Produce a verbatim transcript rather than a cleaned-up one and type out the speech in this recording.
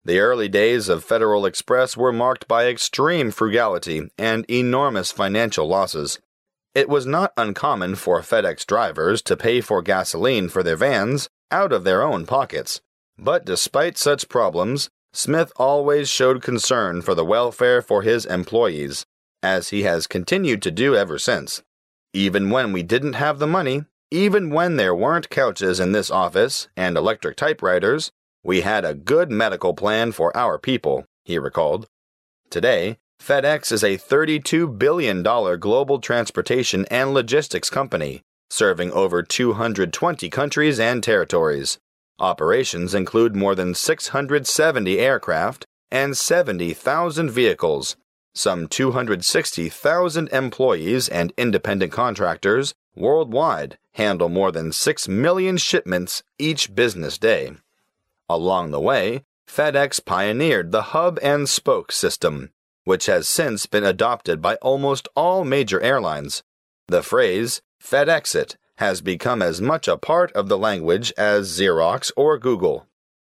The early days of Federal Express were marked by extreme frugality and enormous financial losses. It was not uncommon for FedEx drivers to pay for gasoline for their vans out of their own pockets. But despite such problems, Smith always showed concern for the welfare for his employees, as he has continued to do ever since. Even when we didn't have the money, even when there weren't couches in this office and electric typewriters, we had a good medical plan for our people, he recalled. Today, FedEx is a thirty-two billion dollars global transportation and logistics company, serving over two hundred twenty countries and territories. Operations include more than six hundred seventy aircraft and seventy thousand vehicles. Some two hundred sixty thousand employees and independent contractors worldwide handle more than six million shipments each business day. Along the way, FedEx pioneered the hub and spoke system, which has since been adopted by almost all major airlines. The phrase FedExit has become as much a part of the language as Xerox or Google.